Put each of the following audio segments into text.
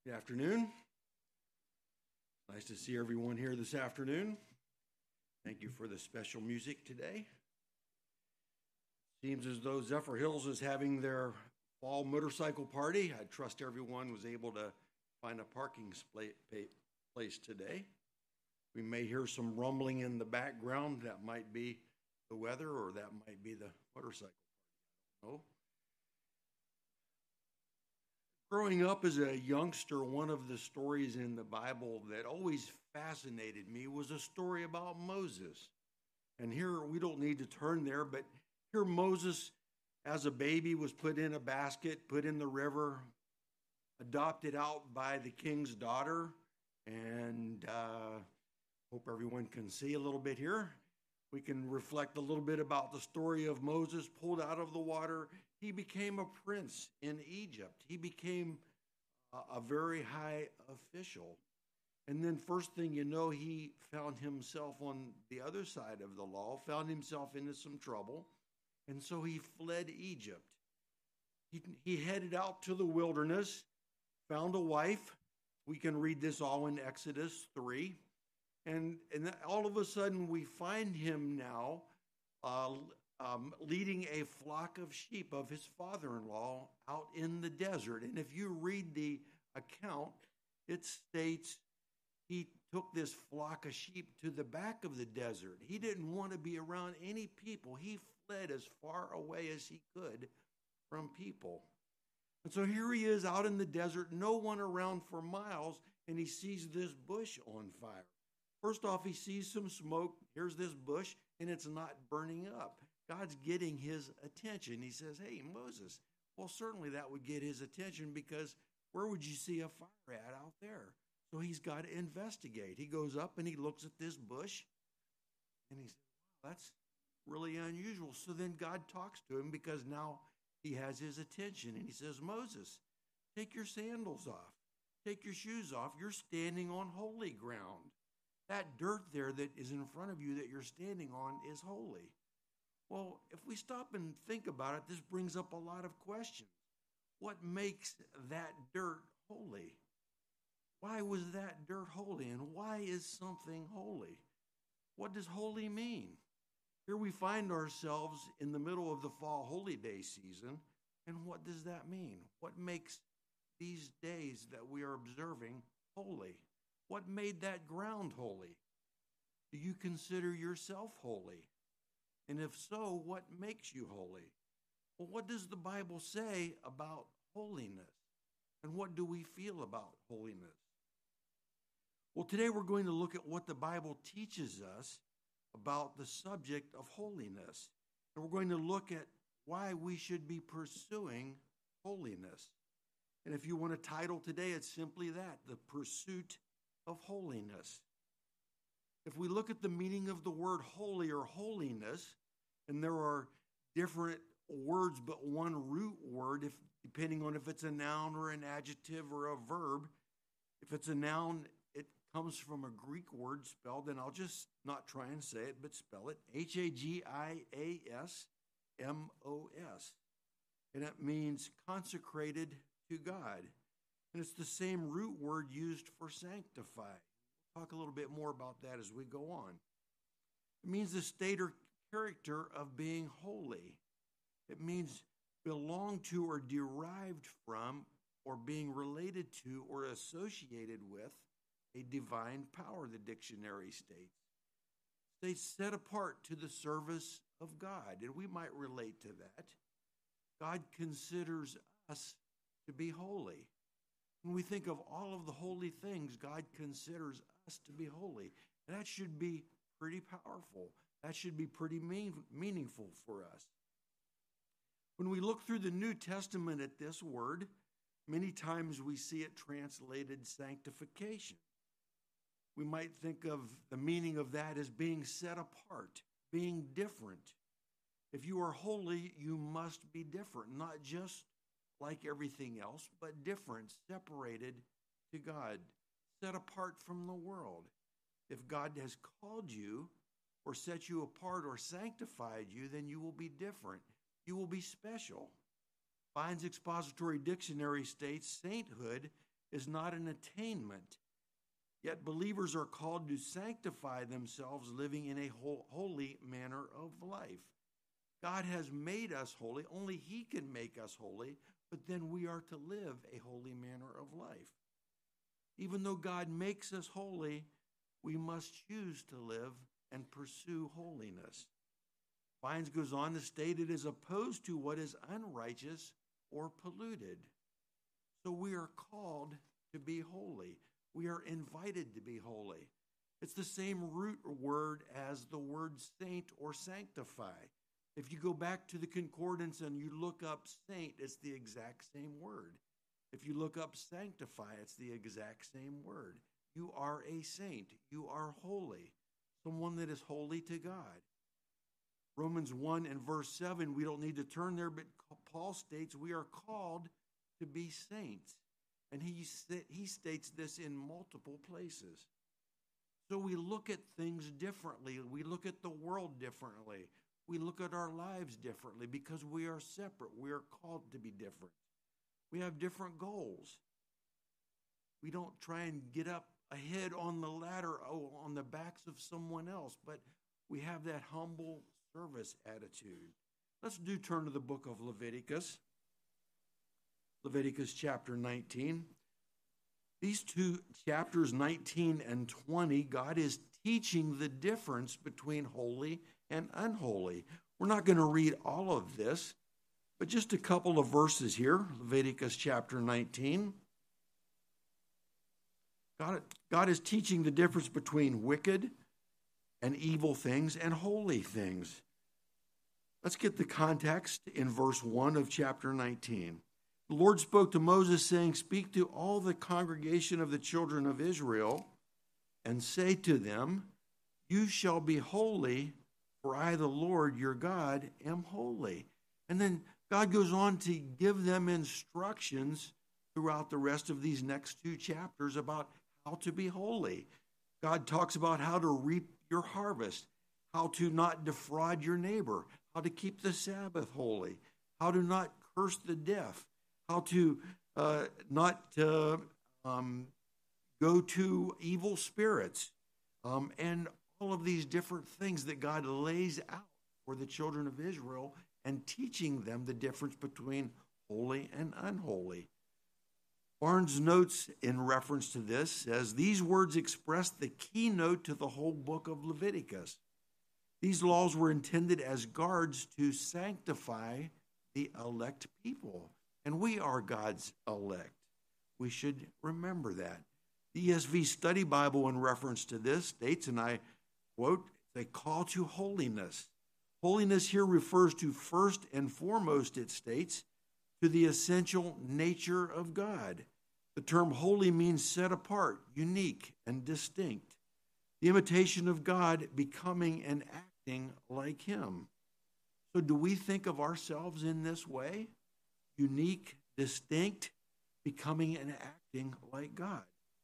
Good afternoon. Nice to see everyone here this afternoon. Thank you for the special music today. Seems as though Zephyr Hills is having their fall motorcycle party. I trust everyone was able to find a parking place today. We may hear some rumbling in the background. That might be the weather or that might be the motorcycle party. I don't know. Growing up as a youngster, one of the stories in the Bible that always fascinated me was a story about Moses. And here, we don't need to turn there, but here Moses, as a baby, was put in a basket, put in the river, adopted out by the king's daughter, and hope everyone can see a little bit here. We can reflect a little bit about the story of Moses pulled out of the water. He became a prince in Egypt. He became a very high official. And then first thing you know, he found himself on the other side of the law, found himself into some trouble. And so he fled Egypt. He headed out to the wilderness, found a wife. We can read this all in Exodus 3. And all of a sudden, we find him now leading a flock of sheep of his father-in-law out in the desert. And if you read the account, it states he took this flock of sheep to the back of the desert. He didn't want to be around any people. He fled as far away as he could from people. And so here he is out in the desert, no one around for miles, and he sees this bush on fire. First off, he sees some smoke. Here's this bush, and it's not burning up. God's getting his attention. He says, hey, Moses. Well, certainly that would get his attention because where would you see a fire at out there? So he's got to investigate. He goes up and he looks at this bush, and he says, wow, that's really unusual. So then God talks to him because now he has his attention, and he says, Moses, take your sandals off. Take your shoes off. You're standing on holy ground. That dirt there that is in front of you that you're standing on is holy. Well, if we stop and think about it, this brings up a lot of questions. What makes that dirt holy? Why was that dirt holy? And why is something holy? What does holy mean? Here we find ourselves in the middle of the fall holy day season. And what does that mean? What makes these days that we are observing holy? What made that ground holy? Do you consider yourself holy? And if so, what makes you holy? Well, what does the Bible say about holiness? And what do we feel about holiness? Well, today we're going to look at what the Bible teaches us about the subject of holiness. And we're going to look at why we should be pursuing holiness. And if you want a title today, it's simply that, the pursuit of holiness. If we look at the meaning of the word holy or holiness, and there are different words but one root word, depending on if it's a noun or an adjective or a verb. If it's a noun, it comes from a Greek word spelled, and I'll just not try and say it, but spell it, Hagiasmos. And it means consecrated to God. And it's the same root word used for sanctify. We'll talk a little bit more about that as we go on. It means the state or character of being holy. It means belong to or derived from or being related to or associated with a divine power, the dictionary states. States set apart to the service of God. And we might relate to that. God considers us to be holy. When we think of all of the holy things, God considers us to be holy. And that should be pretty powerful. That should be pretty meaningful for us. When we look through the New Testament at this word, many times we see it translated sanctification. We might think of the meaning of that as being set apart, being different. If you are holy, you must be different, not just like everything else, but different, separated to God, set apart from the world. If God has called you or set you apart or sanctified you, then you will be different. You will be special. Vine's Expository Dictionary states sainthood is not an attainment. Yet believers are called to sanctify themselves, living in a holy manner of life. God has made us holy. Only He can make us holy, but then we are to live a holy manner of life. Even though God makes us holy, we must choose to live and pursue holiness. Vines goes on to state it is opposed to what is unrighteous or polluted. So we are called to be holy. We are invited to be holy. It's the same root word as the word saint or sanctify. If you go back to the concordance and you look up saint, it's the exact same word. If you look up sanctify, it's the exact same word. You are a saint. You are holy. Someone that is holy to God. Romans 1 and verse 7, we don't need to turn there, but Paul states we are called to be saints. And he states this in multiple places. So we look at things differently. We look at the world differently. We look at our lives differently because we are separate. We are called to be different. We have different goals. We don't try and get up ahead on the ladder on the backs of someone else, but we have that humble service attitude. Let's turn to the book of Leviticus. Leviticus chapter 19. These two chapters, 19 and 20, God is teaching the difference between holy and unholy. We're not going to read all of this, but just a couple of verses here. Leviticus chapter 19. God is teaching the difference between wicked and evil things and holy things. Let's get the context in verse 1 of chapter 19. The Lord spoke to Moses, saying, "Speak to all the congregation of the children of Israel, and say to them, you shall be holy, for I, the Lord your God, am holy." And then God goes on to give them instructions throughout the rest of these next two chapters about how to be holy. God talks about how to reap your harvest, how to not defraud your neighbor, how to keep the Sabbath holy, how to not curse the deaf, how to not go to evil spirits, and all of these different things that God lays out for the children of Israel and teaching them the difference between holy and unholy. Barnes notes in reference to this, says, these words express the keynote to the whole book of Leviticus. These laws were intended as guards to sanctify the elect people. And we are God's elect. We should remember that. The ESV Study Bible in reference to this states, and I quote, "A call to holiness." Holiness here refers to first and foremost, it states, to the essential nature of God. The term holy means set apart, unique, and distinct. The imitation of God, becoming and acting like Him. So do we think of ourselves in this way? Unique, distinct, becoming and acting like God.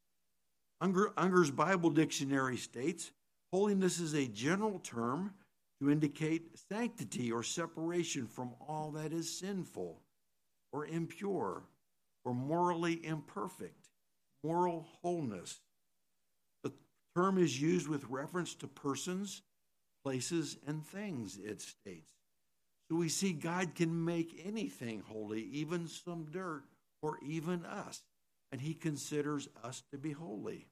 Unger's Bible Dictionary states, holiness is a general term to indicate sanctity or separation from all that is sinful or impure or morally imperfect, moral wholeness. The term is used with reference to persons, places, and things, it states. So we see God can make anything holy, even some dirt or even us, and He considers us to be holy.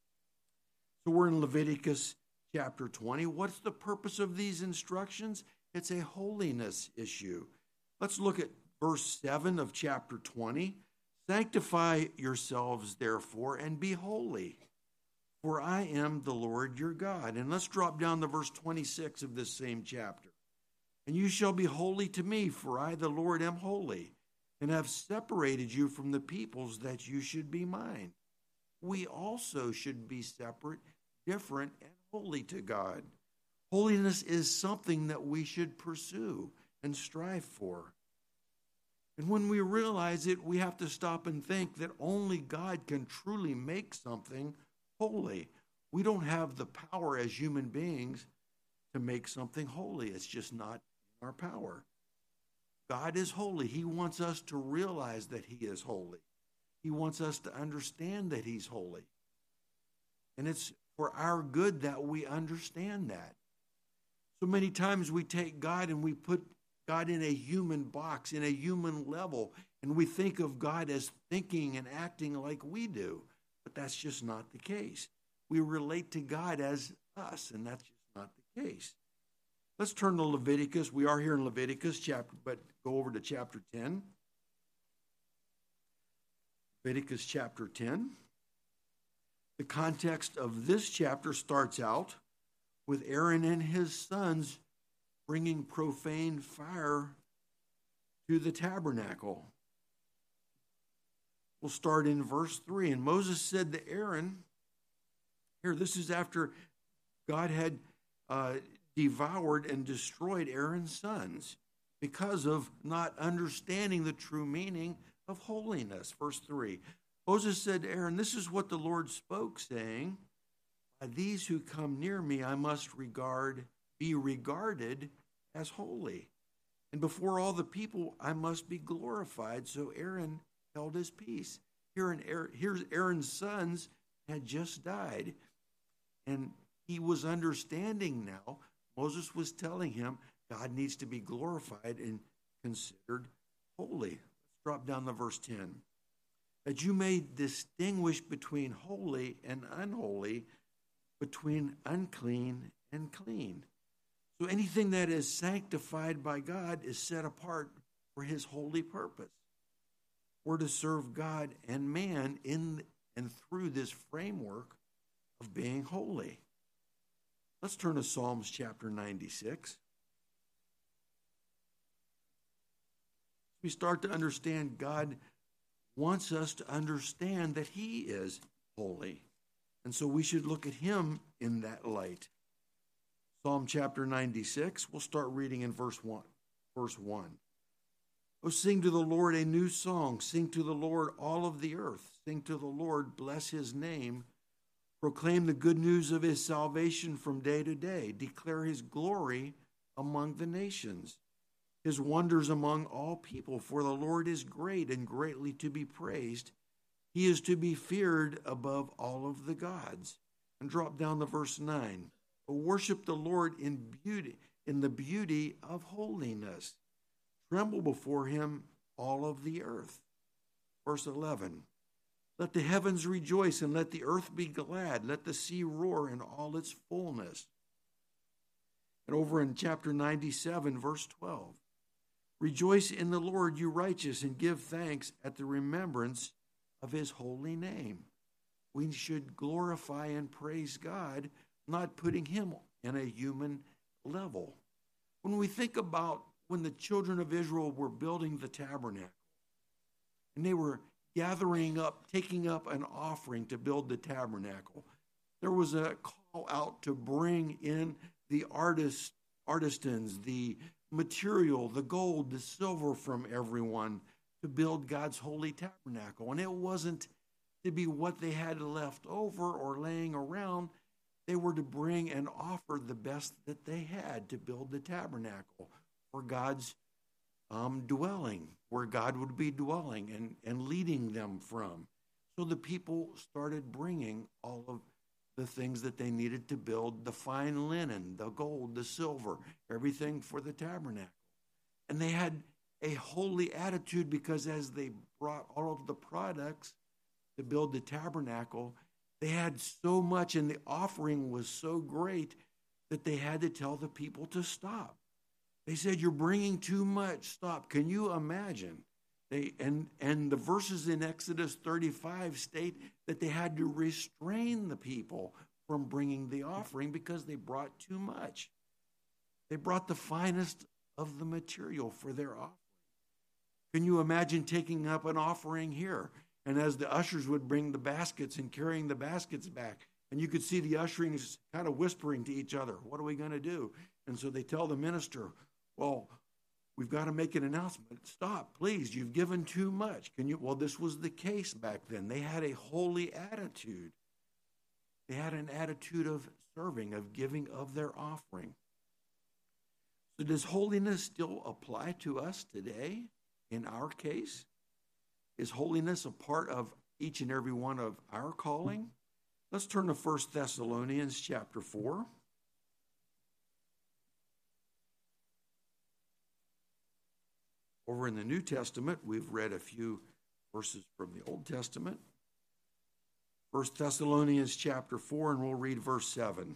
So we're in Leviticus chapter 20. What's the purpose of these instructions? It's a holiness issue. Let's look at verse 7 of chapter 20. Sanctify yourselves, therefore, and be holy, for I am the Lord your God. And let's drop down to verse 26 of this same chapter. And you shall be holy to me, for I, the Lord, am holy, and have separated you from the peoples that you should be mine. We also should be separate, different, and holy to God. Holiness is something that we should pursue and strive for. And when we realize it, we have to stop and think that only God can truly make something holy. We don't have the power as human beings to make something holy. It's just not in our power. God is holy. He wants us to realize that He is holy. He wants us to understand that he's holy. And it's for our good that we understand that. So many times we take God and we put God in a human box, in a human level, and we think of God as thinking and acting like we do. But that's just not the case. We relate to God as us, and that's just not the case. Let's turn to Leviticus. We are here in Leviticus chapter, but go over to chapter 10. Leviticus chapter 10. The context of this chapter starts out with Aaron and his sons bringing profane fire to the tabernacle. We'll start in verse 3. And Moses said to Aaron, here, this is after God had devoured and destroyed Aaron's sons because of not understanding the true meaning of holiness. Verse 3. Moses said to Aaron, this is what the Lord spoke, saying, by these who come near me I must be regarded as holy. And before all the people I must be glorified. So Aaron held his peace. Here's Aaron's sons had just died. And he was understanding now. Moses was telling him God needs to be glorified and considered holy. Let's drop down to verse 10. That you may distinguish between holy and unholy, between unclean and clean. So anything that is sanctified by God is set apart for his holy purpose. We're to serve God and man in and through this framework of being holy. Let's turn to Psalms chapter 96. We start to understand God wants us to understand that he is holy. And so we should look at him in that light. Psalm chapter 96, we'll start reading in verse 1. Oh, sing to the Lord a new song. Sing to the Lord, all of the earth. Sing to the Lord, bless his name. Proclaim the good news of his salvation from day to day. Declare his glory among the nations, his wonders among all people. For the Lord is great and greatly to be praised. He is to be feared above all of the gods. And drop down to verse 9. Oh, worship the Lord in the beauty of holiness. Tremble before him, all of the earth. Verse 11. Let the heavens rejoice and let the earth be glad. Let the sea roar in all its fullness. And over in chapter 97, verse 12. Rejoice in the Lord, you righteous, and give thanks at the remembrance of his holy name. We should glorify and praise God, not putting him in a human level. When we think about when the children of Israel were building the tabernacle, and they were taking up an offering to build the tabernacle, there was a call out to bring in the artisans, the material, the gold, the silver from everyone to build God's holy tabernacle. And it wasn't to be what they had left over or laying around. They were to bring and offer the best that they had to build the tabernacle for God's dwelling, where God would be dwelling and leading them from. So the people started bringing all of the things that they needed to build, the fine linen, the gold, the silver, everything for the tabernacle. And they had a holy attitude because as they brought all of the products to build the tabernacle, they had so much and the offering was so great that they had to tell the people to stop. They said, you're bringing too much, stop. Can you imagine? And the verses in Exodus 35 state that they had to restrain the people from bringing the offering because they brought too much. They brought the finest of the material for their offering. Can you imagine taking up an offering here? And as the ushers would bring the baskets and carrying the baskets back, and you could see the usherings kind of whispering to each other, what are we going to do? And so they tell the minister, well, we've got to make an announcement. Stop, please. You've given too much. Well, this was the case back then. They had a holy attitude. They had an attitude of serving, of giving of their offering. So does holiness still apply to us today in our case? Is holiness a part of each and every one of our calling? Let's turn to 1 Thessalonians chapter 4. Over in the New Testament, we've read a few verses from the Old Testament. 1 Thessalonians chapter 4, and we'll read verse 7.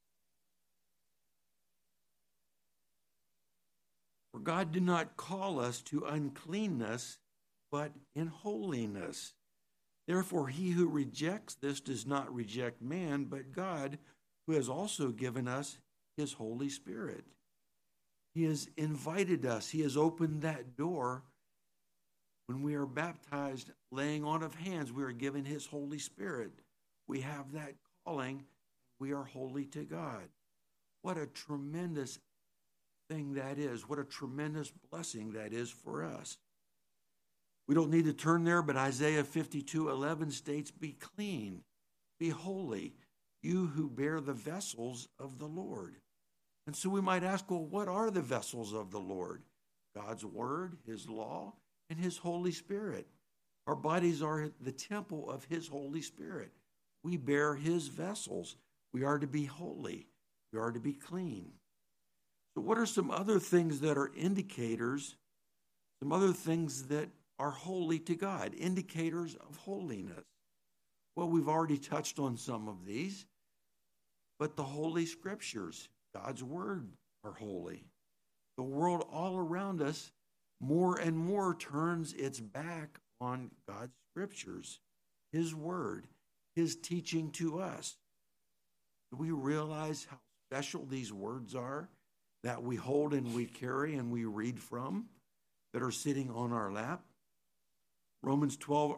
For God did not call us to uncleanness, but in holiness. Therefore, he who rejects this does not reject man, but God, who has also given us his Holy Spirit. He has invited us. He has opened that door. When we are baptized, laying on of hands, we are given his Holy Spirit. We have that calling. We are holy to God. What a tremendous thing that is. What a tremendous blessing that is for us. We don't need to turn there, but Isaiah 52:11 states, be clean, be holy, you who bear the vessels of the Lord. And so we might ask, well, what are the vessels of the Lord? God's word, his law, and his Holy Spirit. Our bodies are the temple of his Holy Spirit. We bear his vessels. We are to be holy. We are to be clean. So what are some other things that are indicators, some other things that are holy to God, indicators of holiness? Well, we've already touched on some of these, but the Holy Scriptures, God's Word, are holy. The world all around us more and more turns its back on God's Scriptures, his Word, his teaching to us. Do we realize how special these words are that we hold and we carry and we read from, that are sitting on our lap? Romans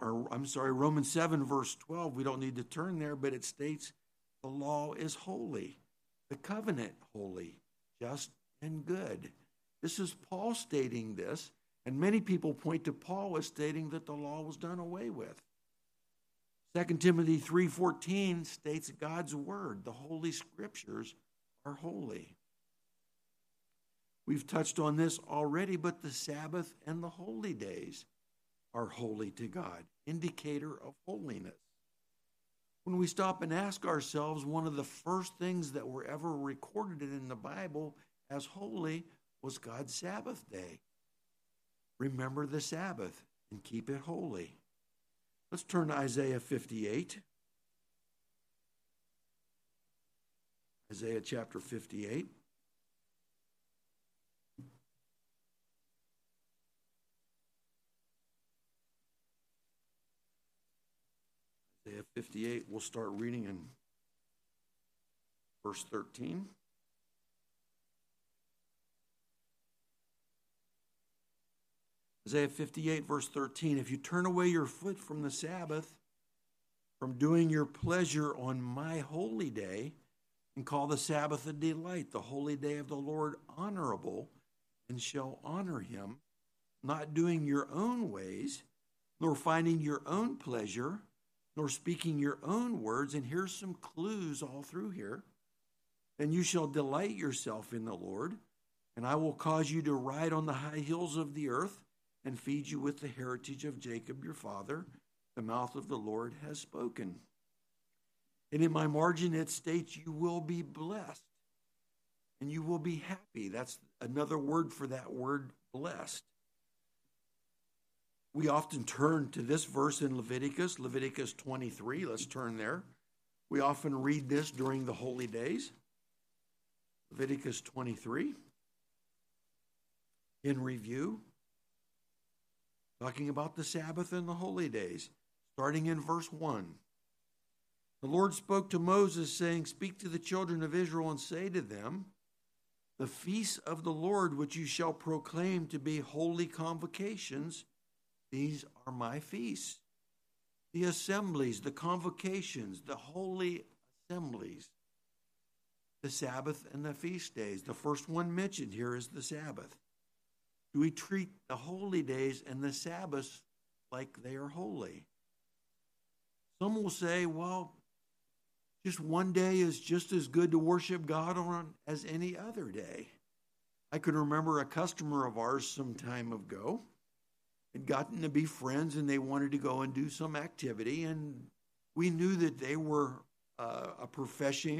7 verse 12, we don't need to turn there, but it states the law is holy, the covenant holy, just and good. This is Paul stating this, and many people point to Paul as stating that the law was done away with. 2 Timothy 3:14 states God's word, the Holy Scriptures, are holy. We've touched on this already, but the Sabbath and the holy days are holy to God, indicator of holiness. When we stop and ask ourselves, one of the first things that were ever recorded in the Bible as holy was God's Sabbath day. Remember the Sabbath and keep it holy. Let's turn to Isaiah 58. Isaiah chapter 58. Isaiah 58, we'll start reading in verse 13. Isaiah 58, verse 13, if you turn away your foot from the Sabbath, from doing your pleasure on my holy day, and call the Sabbath a delight, the holy day of the Lord honorable, and shall honor him, not doing your own ways, nor finding your own pleasure, nor speaking your own words, and here's some clues all through here, then you shall delight yourself in the Lord, and I will cause you to ride on the high hills of the earth, and feed you with the heritage of Jacob your father. The mouth of the Lord has spoken. And in my margin it states you will be blessed and you will be happy. That's another word for that word, blessed. We often turn to this verse in Leviticus 23. Let's turn there. We often read this during the holy days. Leviticus 23. In review, talking about the Sabbath and the holy days, starting in verse 1. The Lord spoke to Moses, saying, speak to the children of Israel and say to them, the feasts of the Lord which you shall proclaim to be holy convocations, these are my feasts. The assemblies, the convocations, the holy assemblies, the Sabbath and the feast days. The first one mentioned here is the Sabbath. Do we treat the holy days and the Sabbaths like they are holy? Some will say, well, just one day is just as good to worship God on as any other day. I can remember a customer of ours some time ago, had gotten to be friends, and they wanted to go and do some activity. And we knew that they were a professing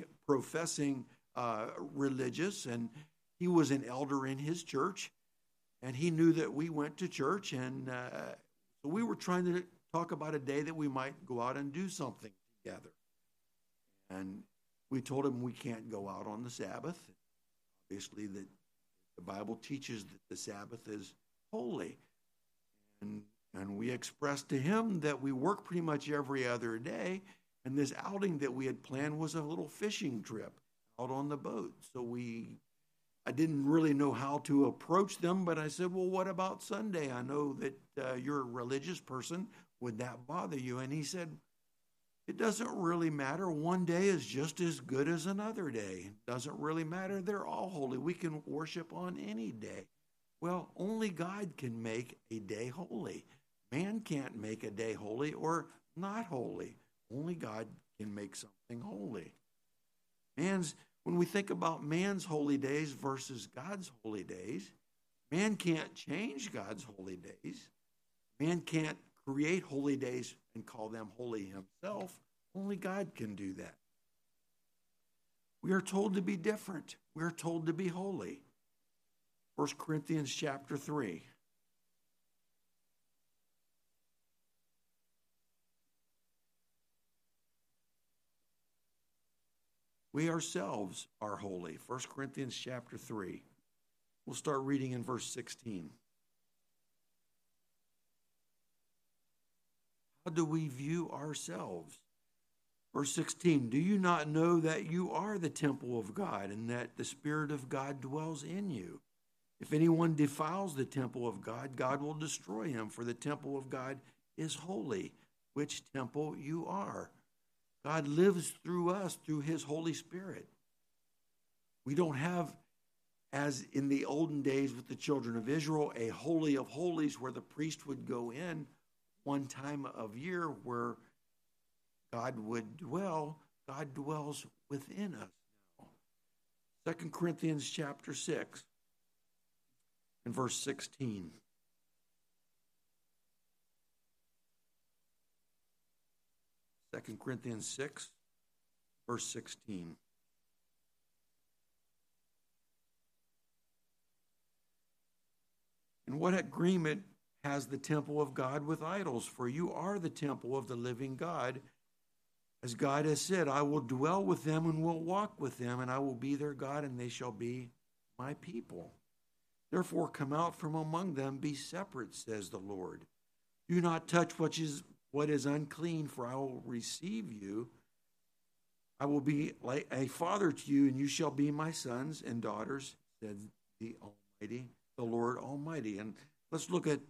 religious, and he was an elder in his church, and he knew that we went to church, and so we were trying to talk about a day that we might go out and do something together. And we told him we can't go out on the Sabbath. Obviously, the Bible teaches that the Sabbath is holy. And we expressed to him that we work pretty much every other day, and this outing that we had planned was a little fishing trip out on the boat. So I didn't really know how to approach them, but I said, well, what about Sunday? I know that you're a religious person. Would that bother you? And he said, it doesn't really matter. One day is just as good as another day. It doesn't really matter. They're all holy. We can worship on any day. Well, only God can make a day holy. Man can't make a day holy or not holy. Only God can make something holy. When we think about man's holy days versus God's holy days, man can't change God's holy days. Man can't create holy days and call them holy himself. Only God can do that. We are told to be different. We are told to be holy. 1 Corinthians chapter 3. We ourselves are holy. 1 Corinthians chapter 3. We'll start reading in verse 16. How do we view ourselves? Verse 16, do you not know that you are the temple of God and that the Spirit of God dwells in you? If anyone defiles the temple of God, God will destroy him, for the temple of God is holy, which temple you are. God lives through us, through his Holy Spirit. We don't have, as in the olden days with the children of Israel, a holy of holies where the priest would go in one time of year where God would dwell. God dwells within us now. 2 Corinthians chapter 6 and verse 16. 2 Corinthians 6, verse 16. And what agreement has the temple of God with idols? For you are the temple of the living God. As God has said, I will dwell with them and will walk with them, and I will be their God, and they shall be my people. Therefore come out from among them, be separate, says the Lord. Do not touch what is unclean, for I will receive you. I will be like a father to you, and you shall be my sons and daughters, said the Almighty, the Lord Almighty. And let's look at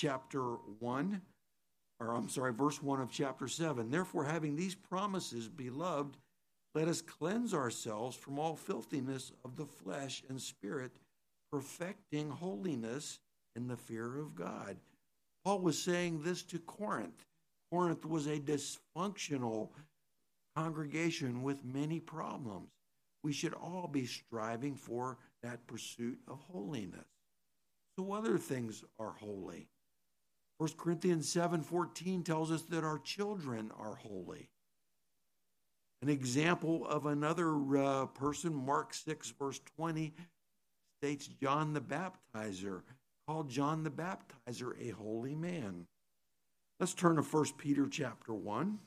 verse 1 of chapter 7. Therefore, having these promises, beloved, let us cleanse ourselves from all filthiness of the flesh and spirit, perfecting holiness in the fear of God. Paul was saying this to Corinth. Corinth was a dysfunctional congregation with many problems. We should all be striving for that pursuit of holiness. So other things are holy. 1 Corinthians 7:14 tells us that our children are holy. An example of another person, Mark 6, verse 20, states John the Baptizer, called John the Baptizer a holy man. Let's turn to 1 Peter chapter 1.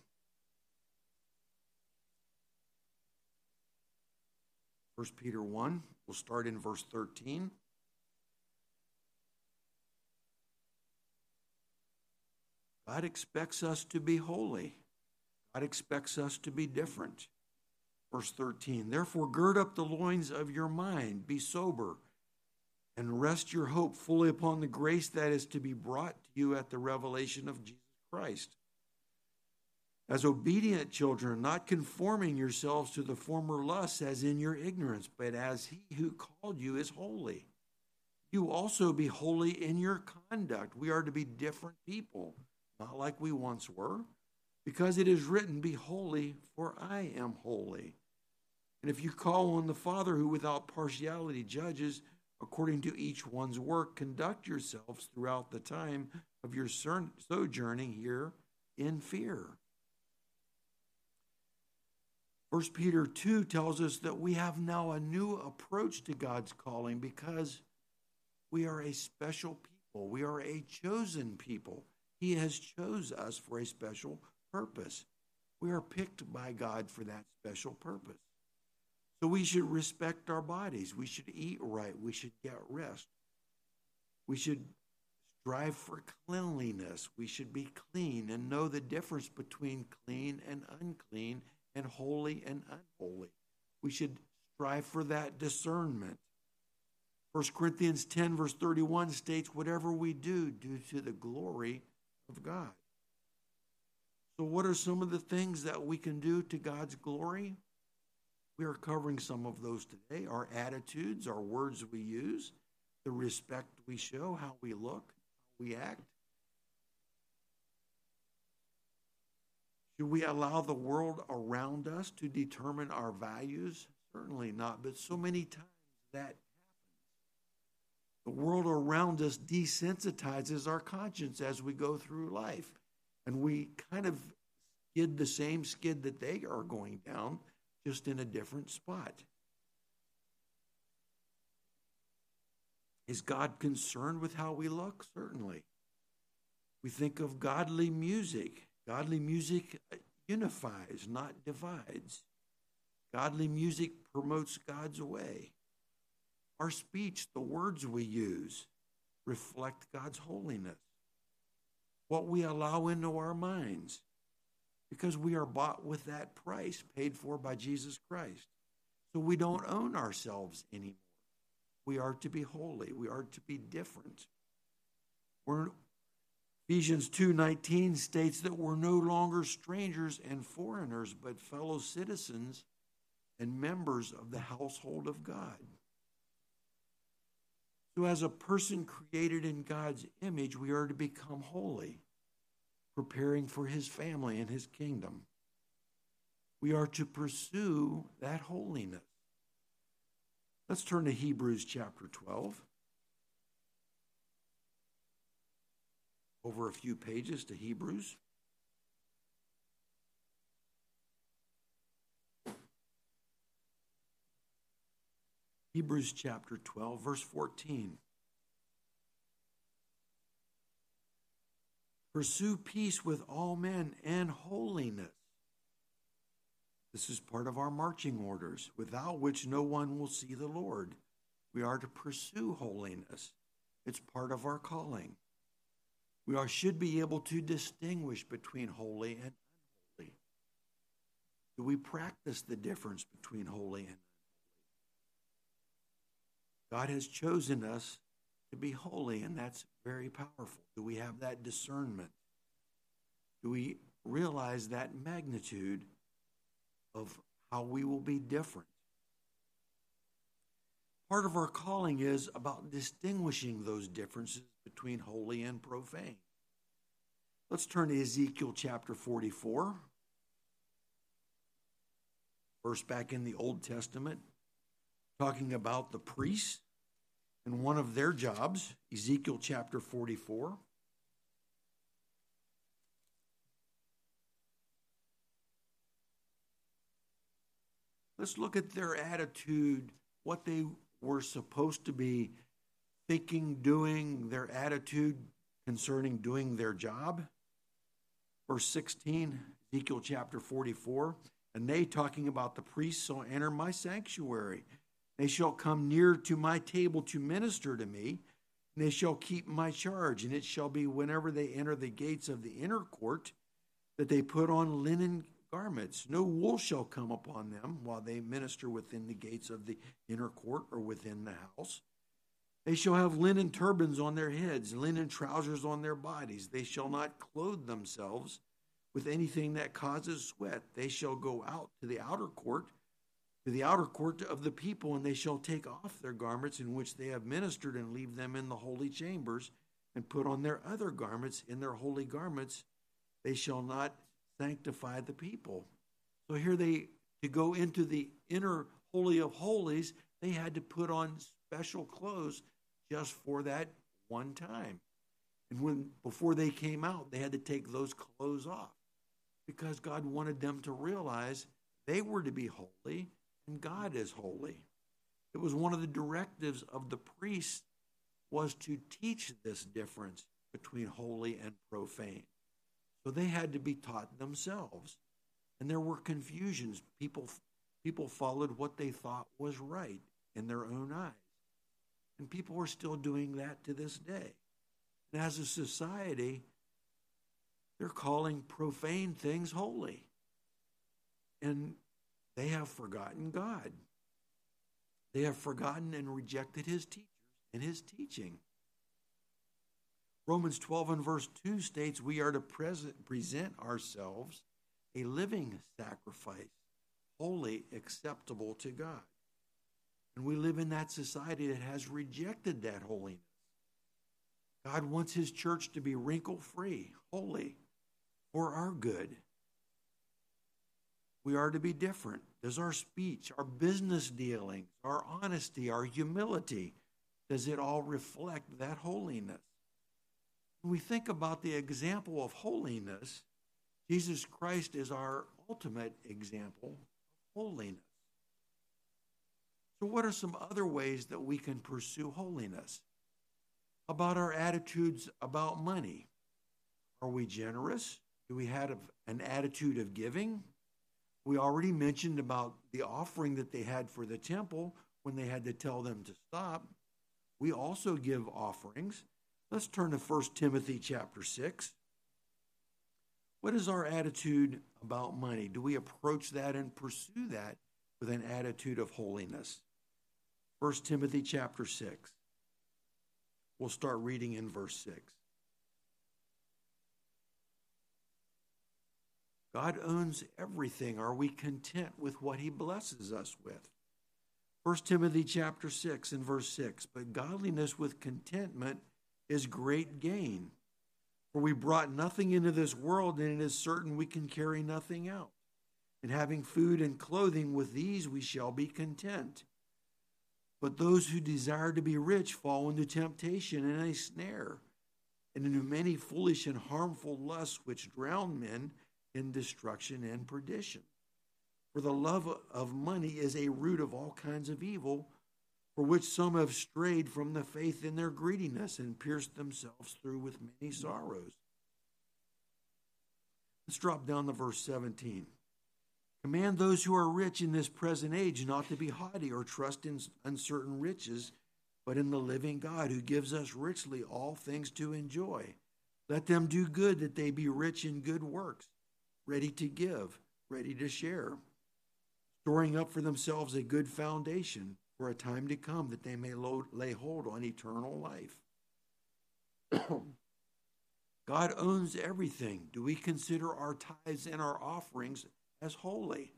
1 Peter 1, we'll start in verse 13. God expects us to be holy. God expects us to be different. Verse 13, therefore gird up the loins of your mind, be sober, and rest your hope fully upon the grace that is to be brought to you at the revelation of Jesus Christ. As obedient children, not conforming yourselves to the former lusts as in your ignorance, but as he who called you is holy. You also be holy in your conduct. We are to be different people, not like we once were, because it is written, be holy, for I am holy. And if you call on the Father who without partiality judges, according to each one's work, conduct yourselves throughout the time of your sojourning here in fear. 1 Peter 2 tells us that we have now a new approach to God's calling because we are a special people. We are a chosen people. He has chosen us for a special purpose. We are picked by God for that special purpose. So we should respect our bodies. We should eat right. We should get rest. We should strive for cleanliness. We should be clean and know the difference between clean and unclean and holy and unholy. We should strive for that discernment. 1 Corinthians 10 verse 31 states, whatever we do, do to the glory of God. So what are some of the things that we can do to God's glory? We are covering some of those today. Our attitudes, our words we use, the respect we show, how we look, how we act. Should we allow the world around us to determine our values? Certainly not, but so many times that happens. The world around us desensitizes our conscience as we go through life. And we kind of skid the same skid that they are going down, just in a different spot. Is God concerned with how we look? Certainly. We think of godly music. Godly music unifies, not divides. Godly music promotes God's way. Our speech, the words we use, reflect God's holiness. What we allow into our minds, because we are bought with that price paid for by Jesus Christ. So we don't own ourselves anymore. We are to be holy. We are to be different. Ephesians 2:19 states that we're no longer strangers and foreigners, but fellow citizens and members of the household of God. So as a person created in God's image, we are to become holy, preparing for his family and his kingdom. We are to pursue that holiness. Let's turn to Hebrews chapter 12. Over a few pages to Hebrews. Hebrews chapter 12, verse 14. Pursue peace with all men and holiness. This is part of our marching orders, without which no one will see the Lord. We are to pursue holiness. It's part of our calling. We should be able to distinguish between holy and unholy. Do we practice the difference between holy and unholy? God has chosen us to be holy, and that's very powerful. Do we have that discernment? Do we realize that magnitude of how we will be different? Part of our calling is about distinguishing those differences between holy and profane. Let's turn to Ezekiel chapter 44. Verse back in the Old Testament, talking about the priests and one of their jobs, Ezekiel chapter 44. Let's look at their attitude, what they were supposed to be thinking, doing, their attitude concerning doing their job. Verse 16, Ezekiel chapter 44, and they, talking about the priests, shall enter my sanctuary. They shall come near to my table to minister to me, and they shall keep my charge. And it shall be whenever they enter the gates of the inner court that they put on linen garments. No wool shall come upon them while they minister within the gates of the inner court or within the house. They shall have linen turbans on their heads, linen trousers on their bodies. They shall not clothe themselves with anything that causes sweat. They shall go out to the outer court of the people, and they shall take off their garments in which they have ministered and leave them in the holy chambers, and put on their other garments. In their holy garments they shall not sanctify the people. So here to go into the inner holy of holies, they had to put on special clothes just for that one time. And before they came out, they had to take those clothes off because God wanted them to realize they were to be holy and God is holy. It was one of the directives of the priests was to teach this difference between holy and profane. So they had to be taught themselves. And there were confusions. People followed what they thought was right in their own eyes. And people are still doing that to this day. And as a society, they're calling profane things holy. And they have forgotten God. They have forgotten and rejected his teachers and his teaching. Romans 12 and verse 2 states we are to present ourselves a living sacrifice, holy, acceptable to God. And we live in that society that has rejected that holiness. God wants his church to be wrinkle-free, holy, for our good. We are to be different. Does our speech, our business dealings, our honesty, our humility, does it all reflect that holiness? When we think about the example of holiness, Jesus Christ is our ultimate example of holiness. So what are some other ways that we can pursue holiness? About our attitudes about money. Are we generous? Do we have an attitude of giving? We already mentioned about the offering that they had for the temple when they had to tell them to stop. We also give offerings. Let's turn to 1 Timothy chapter 6. What is our attitude about money? Do we approach that and pursue that with an attitude of holiness? 1 Timothy chapter 6. We'll start reading in verse 6. God owns everything. Are we content with what he blesses us with? 1 Timothy chapter 6 and verse 6. But godliness with contentment is great gain. For we brought nothing into this world, and it is certain we can carry nothing out. And having food and clothing, with these we shall be content. But those who desire to be rich fall into temptation and a snare, and into many foolish and harmful lusts which drown men in destruction and perdition. For the love of money is a root of all kinds of evil, for which some have strayed from the faith in their greediness and pierced themselves through with many sorrows. Let's drop down to verse 17. Command those who are rich in this present age not to be haughty or trust in uncertain riches, but in the living God who gives us richly all things to enjoy. Let them do good, that they be rich in good works, ready to give, ready to share, storing up for themselves a good foundation for a time to come, that they may lay hold on eternal life. God owns everything. Do we consider our tithes and our offerings as holy?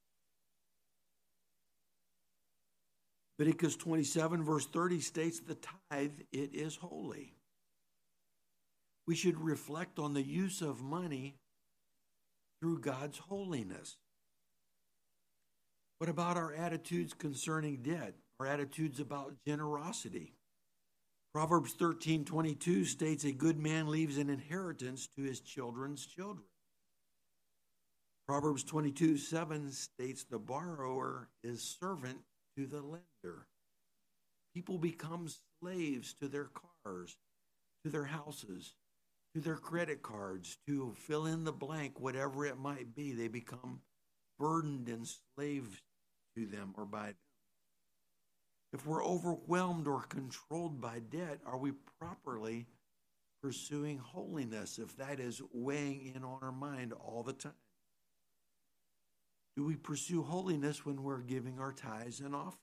Leviticus 27 verse 30 states the tithe, it is holy. We should reflect on the use of money through God's holiness. What about our attitudes concerning debt? Our attitudes about generosity? Proverbs 13:22 states, a good man leaves an inheritance to his children's children. Proverbs 22:7 states, the borrower is servant to the lender. People become slaves to their cars, to their houses, to their credit cards, to fill in the blank, whatever it might be. They become burdened and slaves to them or by them. If we're overwhelmed or controlled by debt, are we properly pursuing holiness if that is weighing in on our mind all the time? Do we pursue holiness when we're giving our tithes and offerings?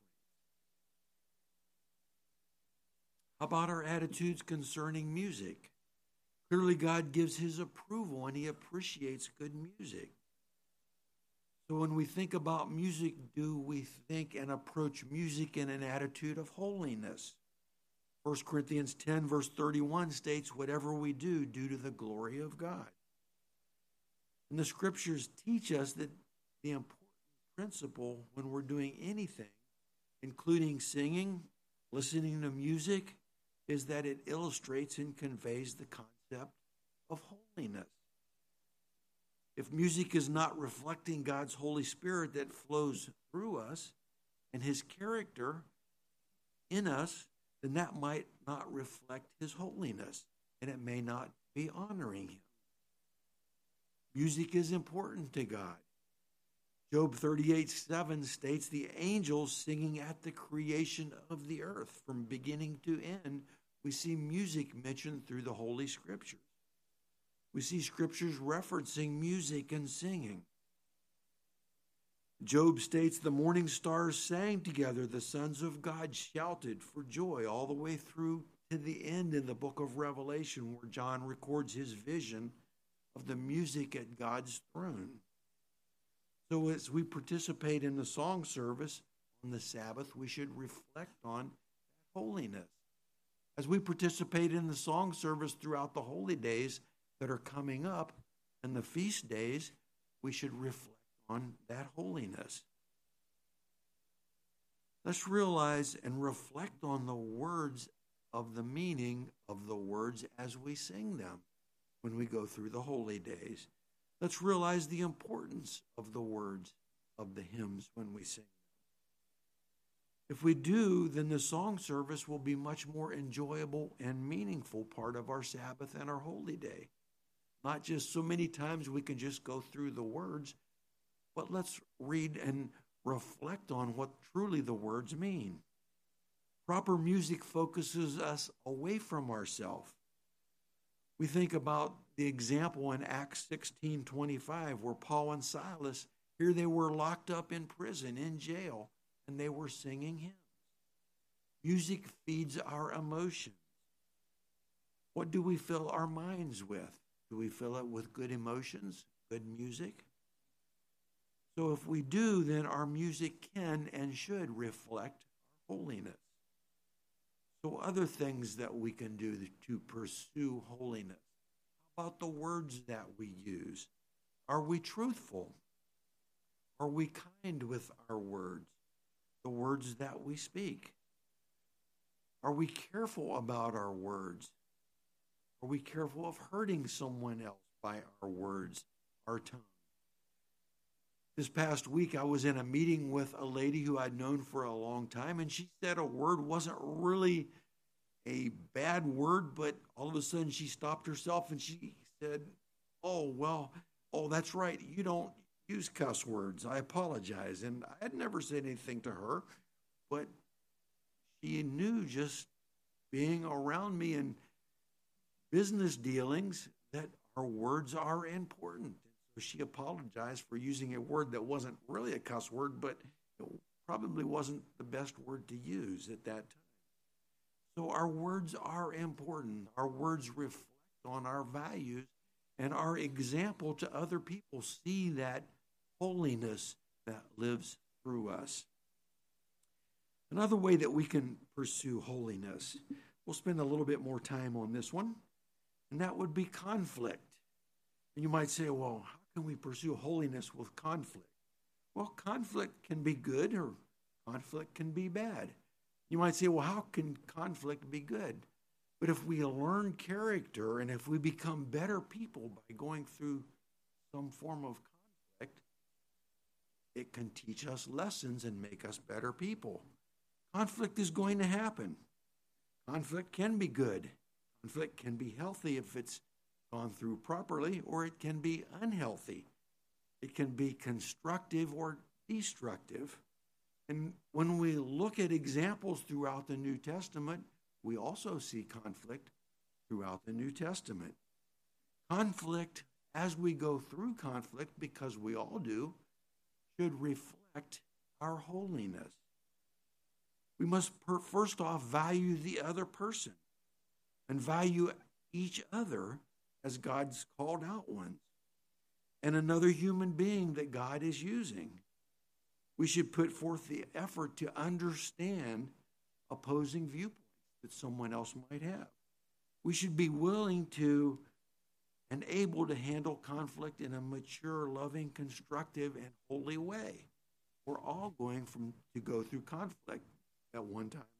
How about our attitudes concerning music? Clearly, God gives his approval and he appreciates good music. So when we think about music, do we think and approach music in an attitude of holiness? 1 Corinthians 10 verse 31 states, whatever we do, do to the glory of God. And the scriptures teach us that the important principle when we're doing anything, including singing, listening to music is that it illustrates and conveys the concept of holiness. If music is not reflecting God's Holy Spirit that flows through us and his character in us, then that might not reflect his holiness, and it may not be honoring him. Music is important to God. Job 38:7 states the angels singing at the creation of the earth. From beginning to end, we see music mentioned through the Holy Scriptures. We see scriptures referencing music and singing. Job states the morning stars sang together, the sons of God shouted for joy, all the way through to the end in the book of Revelation, where John records his vision of the music at God's throne. So as we participate in the song service on the Sabbath, we should reflect on holiness. As we participate in the song service throughout the holy days that are coming up and the feast days, we should reflect on that holiness. Let's realize and reflect on the words of the meaning of the words as we sing them when we go through the holy days. Let's realize the importance of the words of the hymns when we sing them. If we do, then the song service will be much more enjoyable and meaningful part of our Sabbath and our holy day. Not just so many times we can just go through the words, but let's read and reflect on what truly the words mean. Proper music focuses us away from ourselves. We think about the example in Acts 16:25, where Paul and Silas, here they were locked up in prison, in jail, and they were singing hymns. Music feeds our emotions. What do we fill our minds with? Do we fill it with good emotions, good music? So if we do, then our music can and should reflect our holiness. So other things that we can do to pursue holiness. How about the words that we use? Are we truthful? Are we kind with our words, the words that we speak? Are we careful about our words? Are we careful of hurting someone else by our words, our tongue? This past week, I was in a meeting with a lady who I'd known for a long time, and she said a word wasn't really a bad word, but all of a sudden she stopped herself and she said, oh, that's right. You don't use cuss words. I apologize. And I had never said anything to her, but she knew just being around me in business dealings that our words are important. So she apologized for using a word that wasn't really a cuss word, but it probably wasn't the best word to use at that time. So our words are important. Our words reflect on our values and our example to other people. See that holiness that lives through us. Another way that we can pursue holiness, we'll spend a little bit more time on this one, and that would be conflict. And you might say, well, how can we pursue holiness with conflict? Well, conflict can be good or conflict can be bad. You might say, well, how can conflict be good? But if we learn character and if we become better people by going through some form of conflict, it can teach us lessons and make us better people. Conflict is going to happen. Conflict can be good. Conflict can be healthy if it's gone through properly, or it can be unhealthy. It can be constructive or destructive. And when we look at examples throughout the New Testament, we also see conflict throughout the New Testament. Conflict, as we go through conflict, because we all do, should reflect our holiness. We must first off value the other person and value each other as God's called out ones and another human being that God is using. We should put forth the effort to understand opposing viewpoints that someone else might have. We should be willing to and able to handle conflict in a mature, loving, constructive, and holy way. We're all going to go through conflict at one time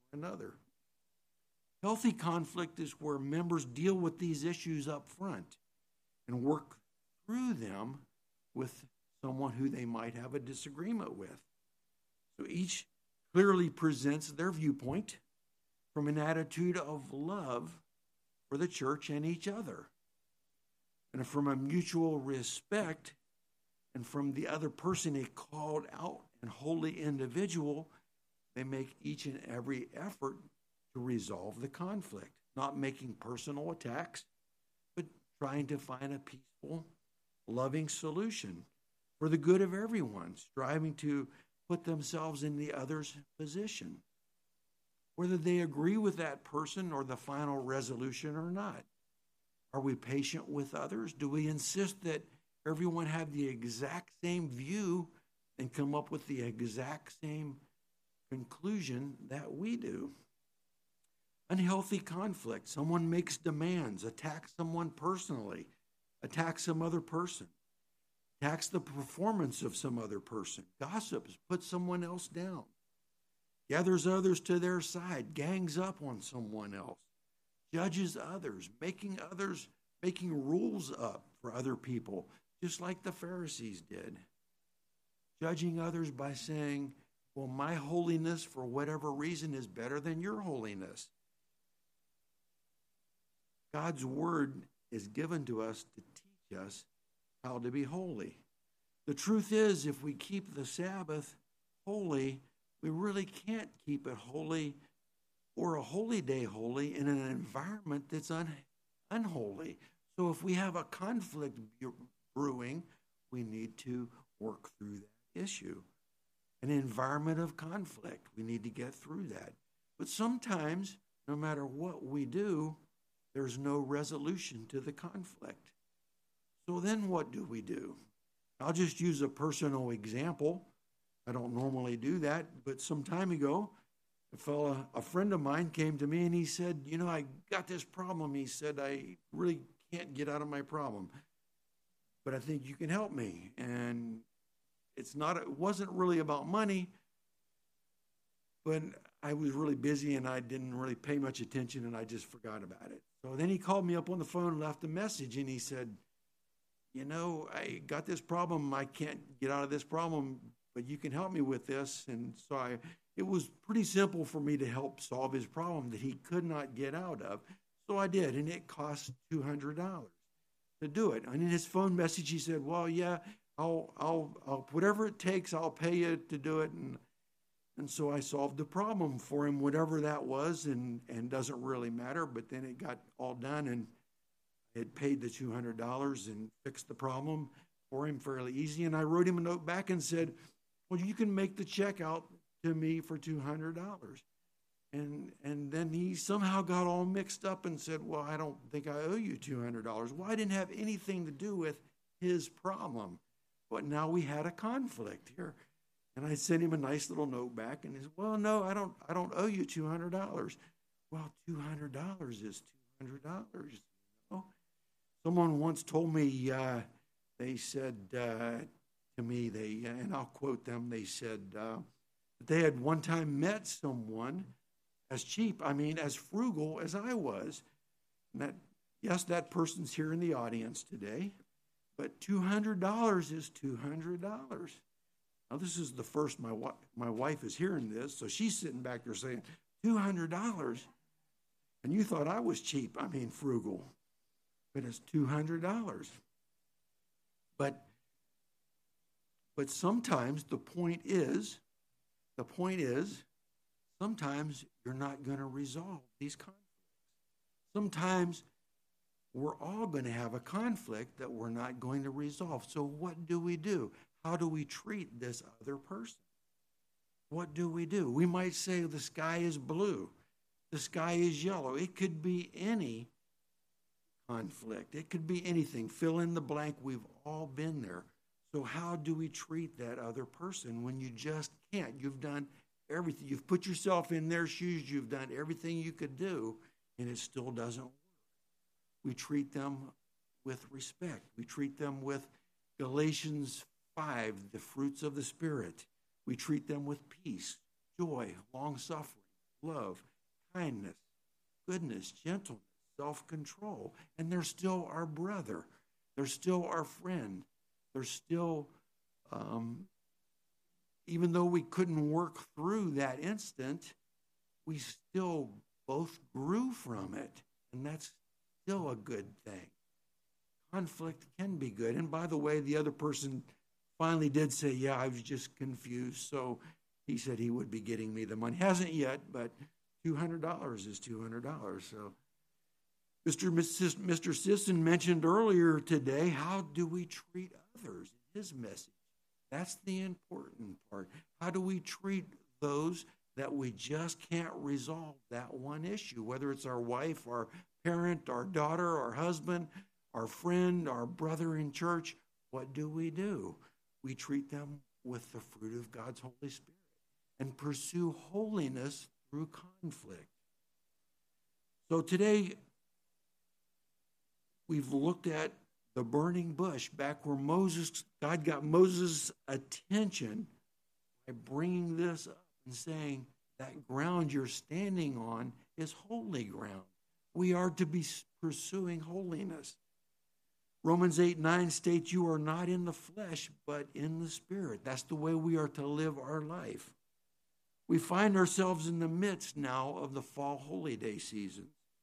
for another. Healthy conflict is where members deal with these issues up front and work through them with someone who they might have a disagreement with. So each clearly presents their viewpoint from an attitude of love for the church and each other, and from a mutual respect, and from the other person, a called out and holy individual. They make each and every effort to resolve the conflict, not making personal attacks, but trying to find a peaceful, loving solution for the good of everyone, striving to put themselves in the other's position, whether they agree with that person or the final resolution or not. Are we patient with others? Do we insist that everyone have the exact same view and come up with the exact same conclusion that we do? Unhealthy conflict. Someone makes demands, attacks someone personally, attacks some other person, attacks the performance of some other person, gossips, puts someone else down, gathers others to their side, gangs up on someone else, judges others, making rules up for other people, just like the Pharisees did. Judging others by saying, well, my holiness for whatever reason is better than your holiness. God's word is given to us to teach us how to be holy. The truth is, if we keep the Sabbath holy, we really can't keep it holy or a holy day holy in an environment that's unholy. So if we have a conflict brewing, we need to work through that issue. An environment of conflict, we need to get through that. But sometimes, no matter what we do, there's no resolution to the conflict. So then what do we do? I'll just use a personal example. I don't normally do that, but some time ago, a friend of mine came to me and he said, I got this problem. He said, I really can't get out of my problem, but I think you can help me. And it wasn't really about money, but I was really busy and I didn't really pay much attention and I just forgot about it. So then he called me up on the phone and left a message and he said, I got this problem. I can't get out of this problem, but you can help me with this. And so it was pretty simple for me to help solve his problem that he could not get out of. So I did, and it cost $200 to do it. And in his phone message, he said, well, yeah, I'll whatever it takes, I'll pay you to do it. And so I solved the problem for him, whatever that was, and doesn't really matter. But then it got all done, and I had paid the $200 and fixed the problem for him fairly easy. And I wrote him a note back and said, well, you can make the check out to me for $200. And then he somehow got all mixed up and said, well, I don't think I owe you $200. Well, I didn't have anything to do with his problem. But now we had a conflict here. And I sent him a nice little note back and he said, well, no, I don't owe you $200. Well, $200 is $200. Someone once told me, they said to me, and I'll quote them, they said they had one time met someone as cheap, as frugal as I was. And that person's here in the audience today, but $200 is $200. Now, this is the first my wife is hearing this, so she's sitting back there saying, $200? And you thought I was cheap, frugal. But it's $200. But sometimes the point is, sometimes you're not going to resolve these conflicts. Sometimes we're all going to have a conflict that we're not going to resolve. So what do we do? How do we treat this other person? What do? We might say the sky is blue. The sky is yellow. It could be any conflict. It could be anything. Fill in the blank. We've all been there. So how do we treat that other person when you just can't? You've done everything. You've put yourself in their shoes. You've done everything you could do, and it still doesn't work. We treat them with respect. We treat them with Galatians 5, the fruits of the Spirit. We treat them with peace, joy, long-suffering, love, kindness, goodness, gentleness, self-control. And they're still our brother. They're still our friend. They're still, even though we couldn't work through that instant, we still both grew from it. And that's still a good thing. Conflict can be good. And by the way, the other person finally did say, yeah, I was just confused. So he said he would be getting me the money. Hasn't yet, but $200 is $200. So Mr. Sisson mentioned earlier today, how do we treat others? His message. That's the important part. How do we treat those that we just can't resolve that one issue, whether it's our wife, our parent, our daughter, our husband, our friend, our brother in church? What do? We treat them with the fruit of God's Holy Spirit and pursue holiness through conflict. So today, we've looked at the burning bush, back where God got Moses' attention by bringing this up and saying, that ground you're standing on is holy ground. We are to be pursuing holiness. Romans 8:9 states, you are not in the flesh, but in the Spirit. That's the way we are to live our life. We find ourselves in the midst now of the fall holy day season.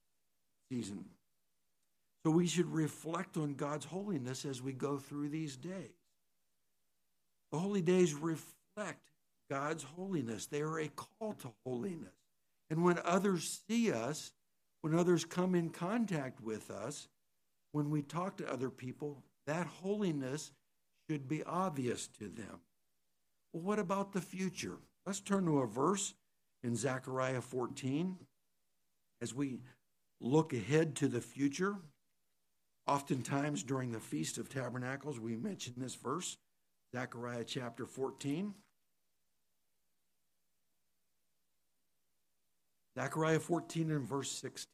So we should reflect on God's holiness as we go through these days. The holy days reflect God's holiness. They are a call to holiness. And when others see us, when others come in contact with us, when we talk to other people, that holiness should be obvious to them. Well, what about the future? Let's turn to a verse in Zechariah 14 as we look ahead to the future. Oftentimes during the Feast of Tabernacles, we mention this verse, Zechariah chapter 14. Zechariah 14 and verse 16.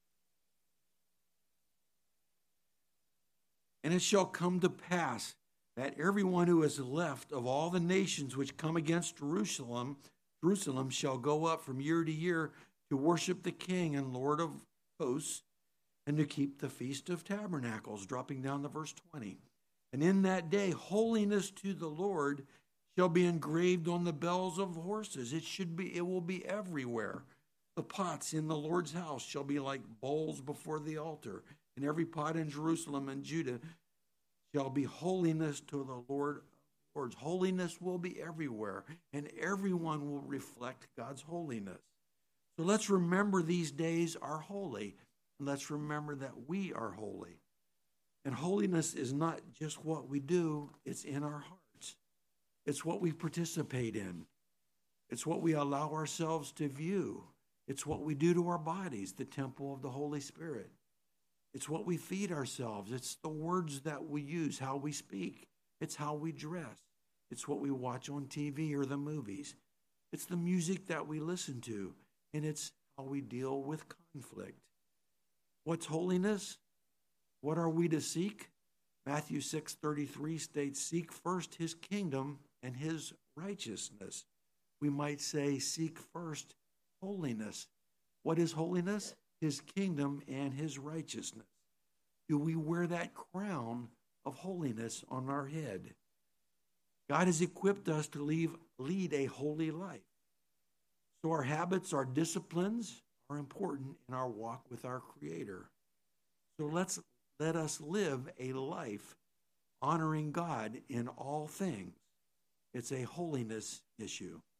And it shall come to pass that everyone who is left of all the nations which come against Jerusalem shall go up from year to year to worship the King and Lord of hosts, and to keep the Feast of Tabernacles, dropping down to verse 20. And in that day, holiness to the Lord shall be engraved on the bells of horses. It will be everywhere. The pots in the Lord's house shall be like bowls before the altar, and every pot in Jerusalem and Judah shall be holiness to the Lord of Lords. Holiness will be everywhere, and everyone will reflect God's holiness. So let's remember these days are holy. Let's remember that we are holy. And holiness is not just what we do, it's in our hearts. It's what we participate in. It's what we allow ourselves to view. It's what we do to our bodies, the temple of the Holy Spirit. It's what we feed ourselves. It's the words that we use, how we speak. It's how we dress. It's what we watch on TV or the movies. It's the music that we listen to. And it's how we deal with conflict. What's holiness? What are we to seek? Matthew 6:33 states, seek first his kingdom and his righteousness. We might say, seek first holiness. What is holiness? His kingdom and his righteousness. Do we wear that crown of holiness on our head? God has equipped us to lead a holy life. So our habits, our disciplines are important in our walk with our Creator. So let us live a life honoring God in all things. It's a holiness issue.